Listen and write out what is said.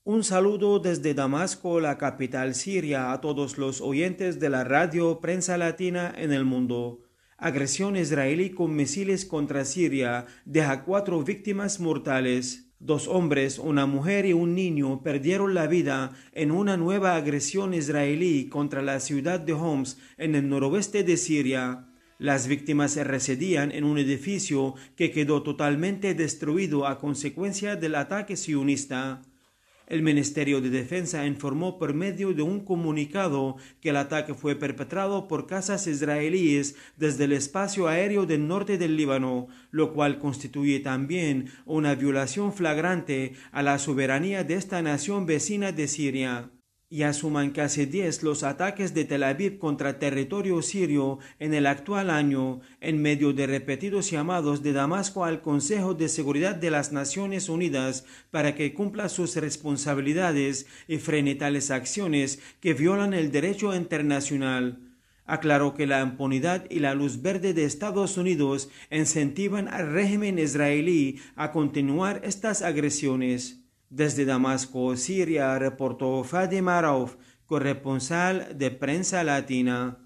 Un saludo desde Damasco, la capital siria, a todos los oyentes de la radio Prensa Latina en el mundo. Agresión israelí con misiles contra Siria deja 4 víctimas mortales. 2 hombres, una mujer y un niño perdieron la vida en una nueva agresión israelí contra la ciudad de Homs en el noroeste de Siria. Las víctimas residían en un edificio que quedó totalmente destruido a consecuencia del ataque sionista. El Ministerio de Defensa informó por medio de un comunicado que el ataque fue perpetrado por cazas israelíes desde el espacio aéreo del norte del Líbano, lo cual constituye también una violación flagrante a la soberanía de esta nación vecina de Siria. Ya suman casi 10 los ataques de Tel Aviv contra territorio sirio en el actual año, en medio de repetidos llamados de Damasco al Consejo de Seguridad de las Naciones Unidas para que cumpla sus responsabilidades y frene tales acciones que violan el derecho internacional. Aclaró que la impunidad y la luz verde de Estados Unidos incentivan al régimen israelí a continuar estas agresiones. Desde Damasco, Siria, reportó Fadi Marauf, corresponsal de Prensa Latina.